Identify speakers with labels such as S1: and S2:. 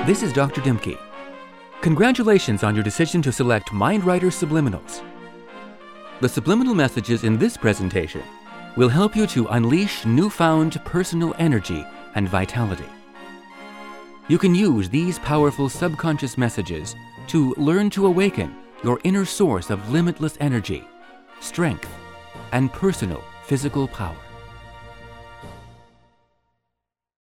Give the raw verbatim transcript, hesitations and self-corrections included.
S1: this is Doctor Dimke. Congratulations on your decision to select MindWriter Subliminals. The subliminal messages in this presentation will help you to unleash newfound personal energy and vitality. You can use these powerful subconscious messages to learn to awaken your inner source of limitless energy, strength, and personal physical power.